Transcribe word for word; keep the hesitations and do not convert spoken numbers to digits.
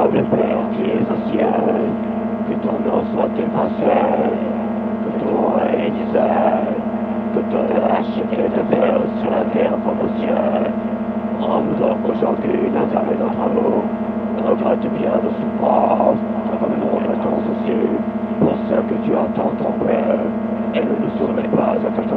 noble Père qui es au ciel, que ton nom soit effacé, que ton règne vienne, que ton lâche et de paix sur la terre comme au ciel. Rends-nous donc aujourd'hui notre âme et notre amour, regrette bien nos souffrances, comme nous regrettons aussi pour ceux que tu entends tomber, et ne nous soumets pas à ta